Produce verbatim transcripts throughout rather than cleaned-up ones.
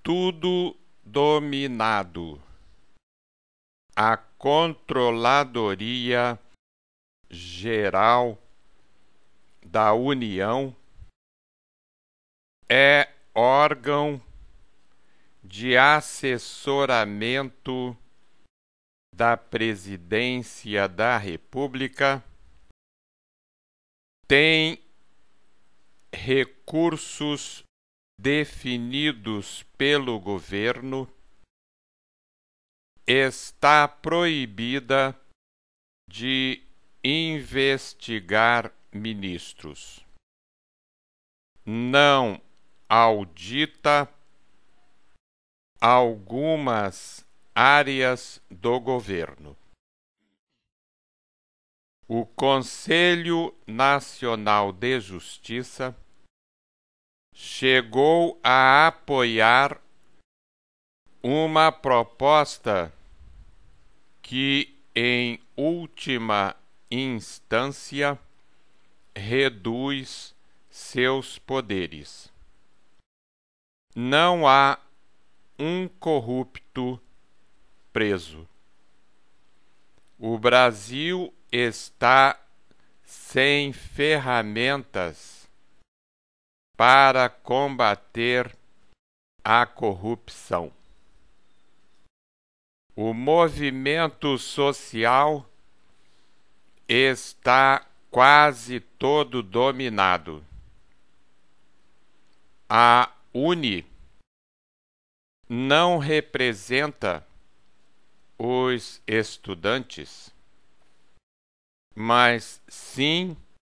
tudo dominado. A Controladoria Geral da União é órgão de assessoramento da Presidência da República, tem recursos definidos pelo governo, está proibida de investigar ministros, não audita algumas áreas do governo. O Conselho Nacional de Justiça chegou a apoiar uma proposta que, em última instância, reduz seus poderes. Não há um corrupto preso. O Brasil está sem ferramentas para combater a corrupção. O movimento social está quase todo dominado. A UNE não representa os estudantes, mas sim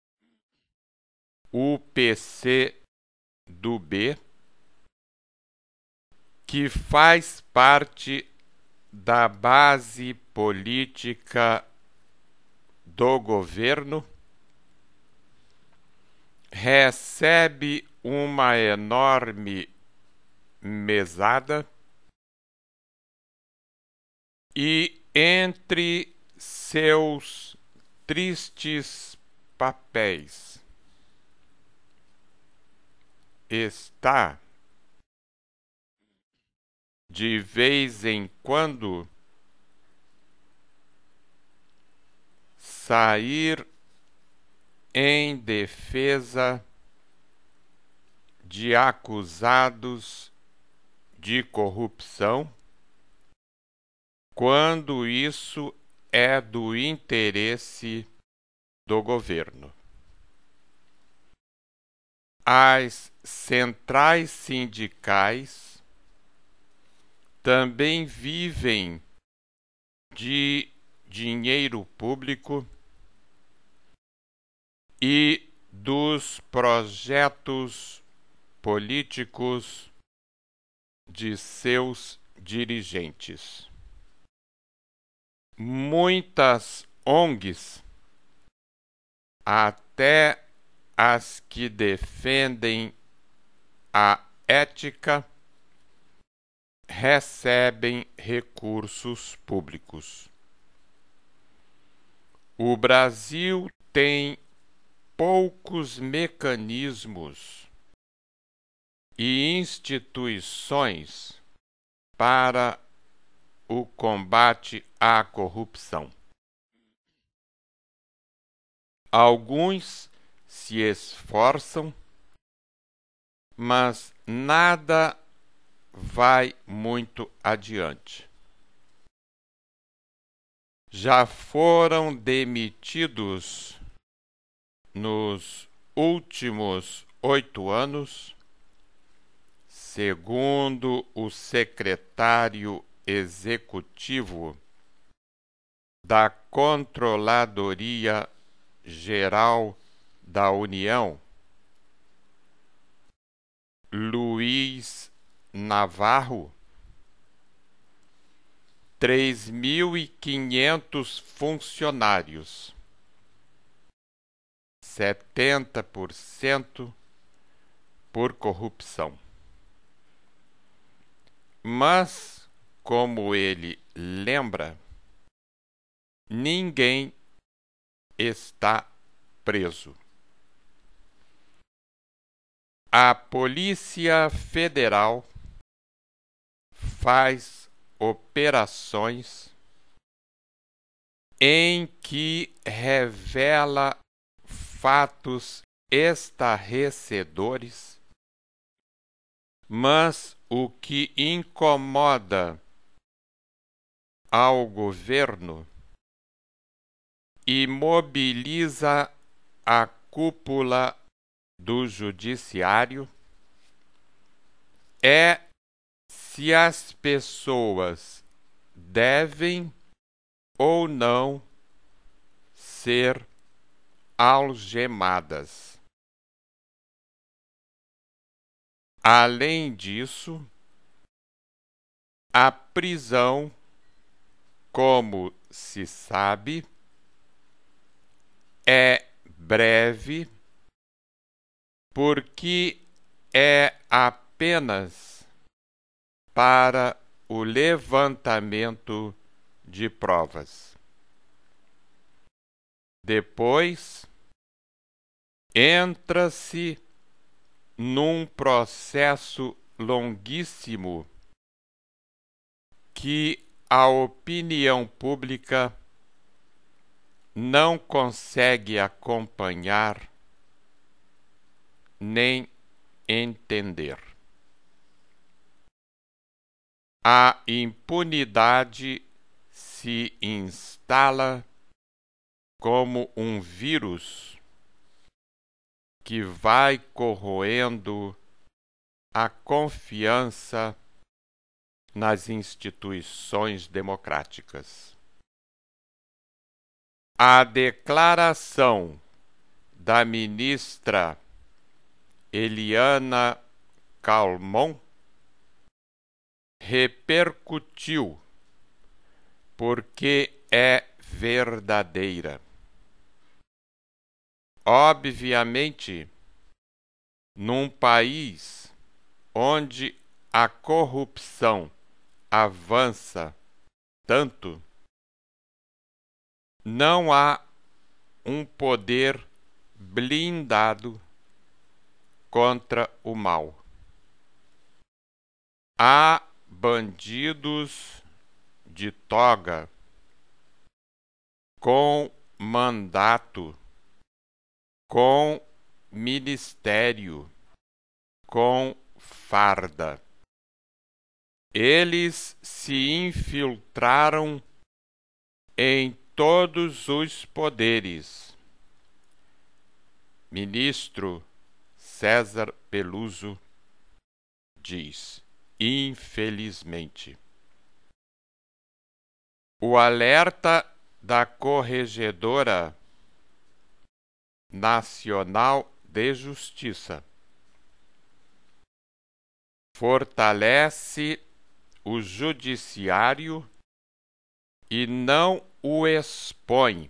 o P C do B, que faz parte da base política do governo, recebe uma enorme mesada e, entre seus tristes papéis, está, de vez em quando, sair em defesa de acusados de corrupção, quando isso é do interesse do governo. As centrais sindicais também vivem de dinheiro público e dos projetos políticos de seus dirigentes. Muitas O N Gs, até as que defendem a ética, recebem recursos públicos. O Brasil tem poucos mecanismos e instituições para o combate à corrupção. Alguns se esforçam, mas nada vai muito adiante. Já foram demitidos nos últimos oito anos, segundo o secretário executivo da Controladoria Geral da União, Luiz Navarro, três mil e quinhentos funcionários, setenta por cento por corrupção. Mas, como ele lembra, ninguém está preso. A Polícia Federal faz operações em que revela fatos estarrecedores, mas o que incomoda ao governo e mobiliza a cúpula do judiciário é se as pessoas devem ou não ser algemadas. Além disso, a prisão, como se sabe, é breve porque é apenas para o levantamento de provas. Depois, entra-se num processo longuíssimo que a opinião pública não consegue acompanhar nem entender. A impunidade se instala como um vírus que vai corroendo a confiança nas instituições democráticas. A declaração da ministra Eliana Calmon repercutiu porque é verdadeira. Obviamente, num país onde a corrupção avança tanto, não há um poder blindado contra o mal. Há bandidos de toga com mandato, com ministério, com farda. Eles se infiltraram em todos os poderes. Ministro César Peluso diz, infelizmente. O alerta da Corregedora Nacional de Justiça fortalece o judiciário e não o expõe,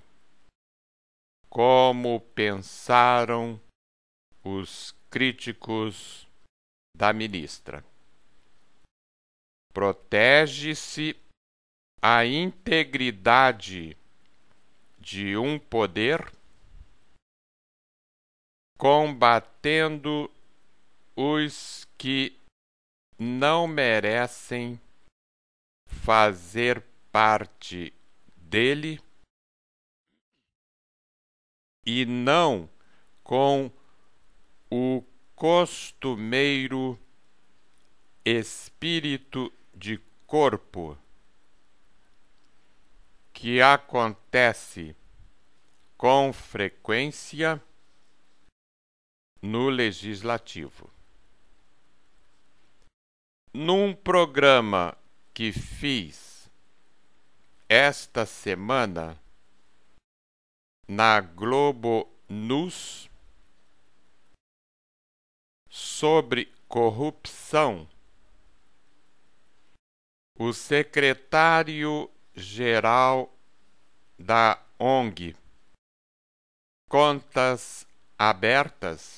como pensaram os críticos da ministra. Protege-se a integridade de um poder, combatendo os que não merecem fazer parte dele e não com o costumeiro espírito de corpo que acontece com frequência no legislativo. Num programa que fiz esta semana na Globo News sobre corrupção, o secretário-geral da O N G Contas Abertas,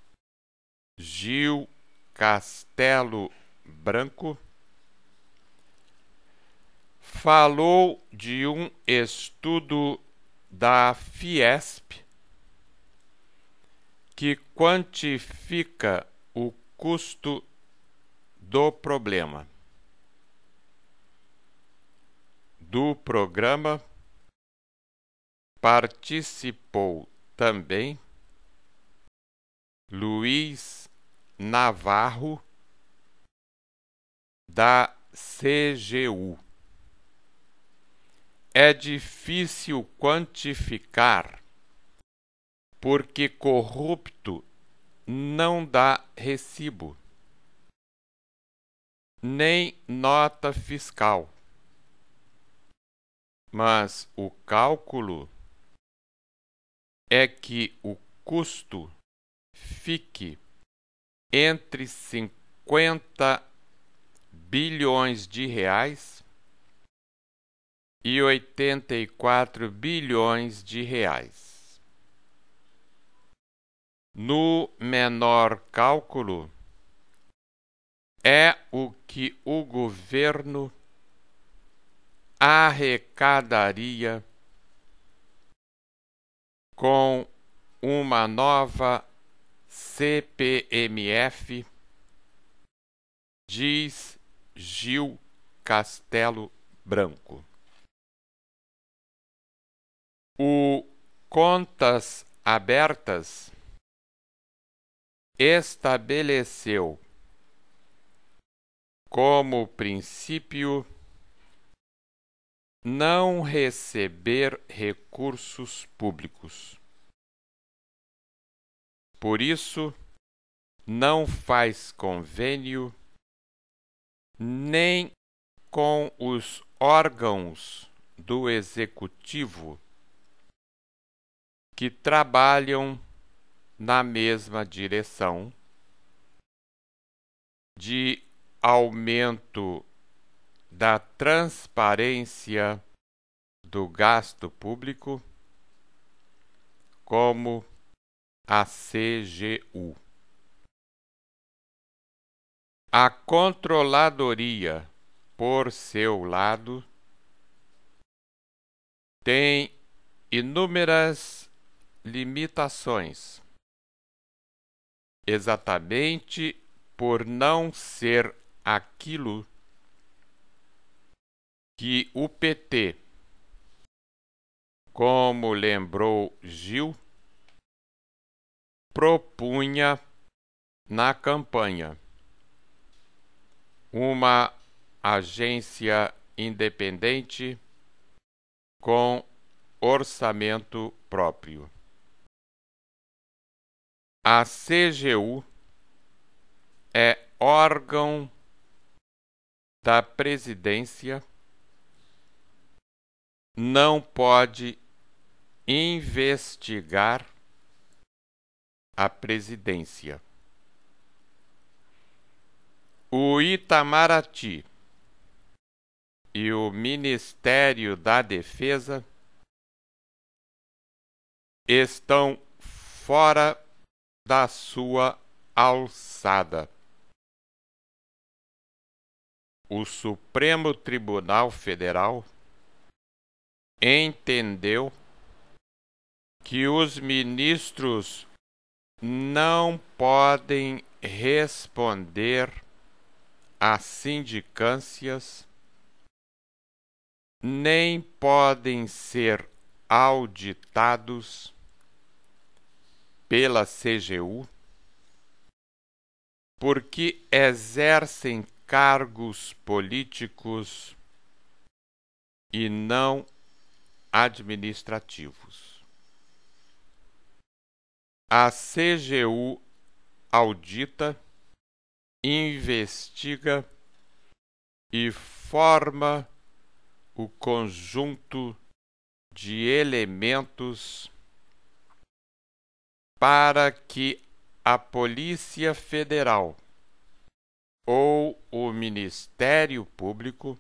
Gil Castelo Branco, falou de um estudo da Fiesp que quantifica o custo do problema. do programa participou também Luiz Navarro, da C G U. É difícil quantificar, porque corrupto não dá recibo, nem nota fiscal. Mas o cálculo é que o custo fique entre cinquenta bilhões de reais e oitenta e quatro bilhões de reais. No menor cálculo, é o que o governo arrecadaria com uma nova C P M F, diz Gil Castelo Branco. O Contas Abertas estabeleceu como princípio não receber recursos públicos. Por isso, não faz convênio nem com os órgãos do Executivo que trabalham na mesma direção de aumento da transparência do gasto público, como a C G U. A Controladoria, por seu lado, tem inúmeras limitações, exatamente por não ser aquilo que o P T, como lembrou Gil, propunha na campanha: uma agência independente com orçamento próprio. A C G U é órgão da presidência, não pode investigar a presidência. O Itamaraty e o Ministério da Defesa estão fora da sua alçada. O Supremo Tribunal Federal entendeu que os ministros não podem responder a sindicâncias, nem podem ser auditados pela C G U, porque exercem cargos políticos e não administrativos. A C G U audita, investiga e forma o conjunto de elementos para que a Polícia Federal ou o Ministério Público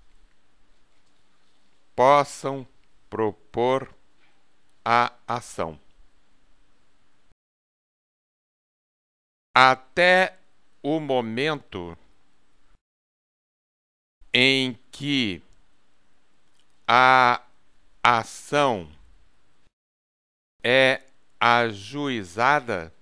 possam propor a ação. Até o momento em que a ação é ajuizada,